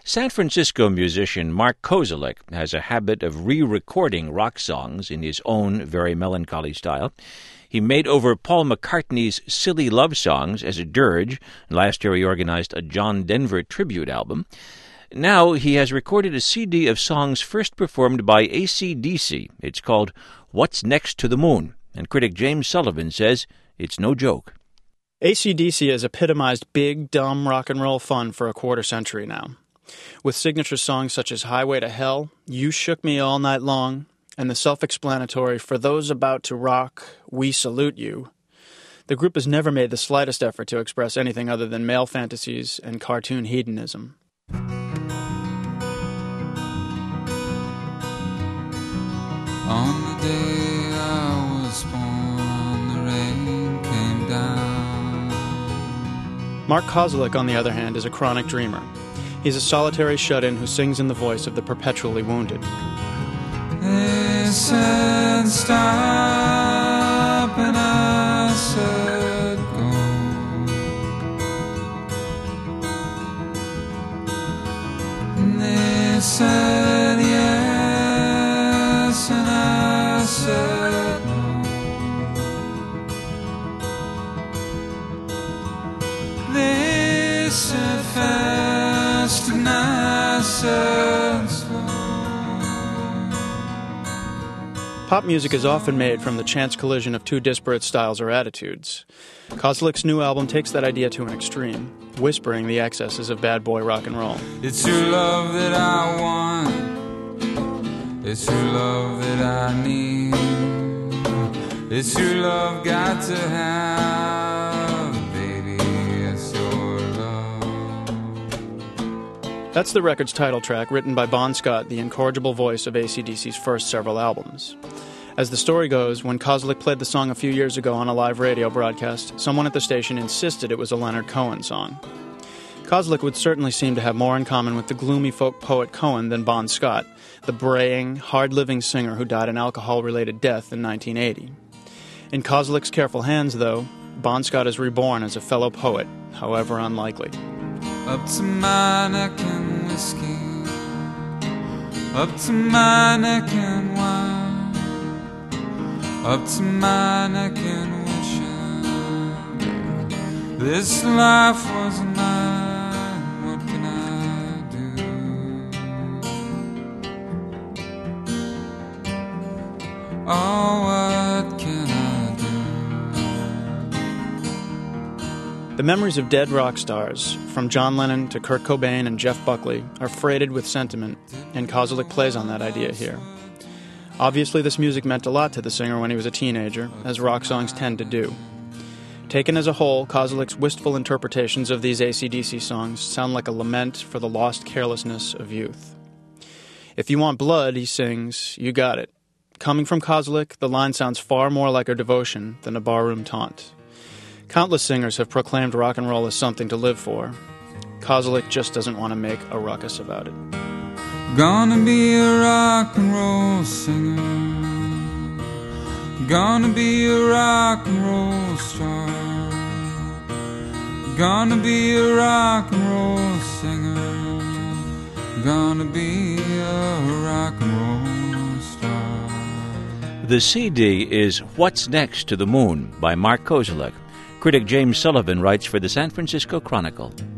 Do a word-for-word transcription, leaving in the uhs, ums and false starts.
San Francisco musician Mark Kozelek has a habit of re-recording rock songs in his own very melancholy style. He made over Paul McCartney's Silly Love Songs as a dirge. Last year he organized a John Denver tribute album. Now he has recorded a C D of songs first performed by A C D C. It's called What's Next to the Moon, and critic James Sullivan says it's no joke. A C D C has epitomized big, dumb rock and roll fun for a quarter century now. With signature songs such as Highway to Hell, You Shook Me All Night Long, and the self-explanatory For Those About to Rock, We Salute You, the group has never made the slightest effort to express anything other than male fantasies and cartoon hedonism. On the day I was born, the rain came down. Mark Kozelek, on the other hand, is a chronic dreamer. He's a solitary shut-in who sings in the voice of the perpetually wounded. They said stop, and I said go. And they said yes, and I said no. They said fast, and I said slow. Pop music is often made from the chance collision of two disparate styles or attitudes. Kozelek's new album takes that idea to an extreme, whispering the excesses of bad boy rock and roll. It's your love that I want. It's your love that I need. It's your love got to have, baby, it's your love. That's the record's title track, written by Bon Scott, the incorrigible voice of A C D C's first several albums. As the story goes, when Kozelek played the song a few years ago on a live radio broadcast, someone at the station insisted it was a Leonard Cohen song. Kozelek would certainly seem to have more in common with the gloomy folk poet Cohen than Bon Scott, the braying, hard-living singer who died an alcohol-related death in nineteen eighty. In Kozelek's careful hands, though, Bon Scott is reborn as a fellow poet, however unlikely. Up to my neck in whiskey, up to my neck in wine, up to my neck in wishing this life was mine. What can I do? Oh, what can I do? The memories of dead rock stars, from John Lennon to Kurt Cobain and Jeff Buckley, are freighted with sentiment, and Kozelek plays on that idea here. Obviously, this music meant a lot to the singer when he was a teenager, as rock songs tend to do. Taken as a whole, Kozelek's wistful interpretations of these A C D C songs sound like a lament for the lost carelessness of youth. If you want blood, he sings, you got it. Coming from Kozelek, the line sounds far more like a devotion than a barroom taunt. Countless singers have proclaimed rock and roll as something to live for. Kozelek just doesn't want to make a ruckus about it. Gonna be a rock and roll singer. Gonna be a rock and roll star. Gonna be a rock and roll singer. Gonna be a rock and roll star. The C D is What's Next to the Moon by Mark Kozelek. Critic James Sullivan writes for the San Francisco Chronicle.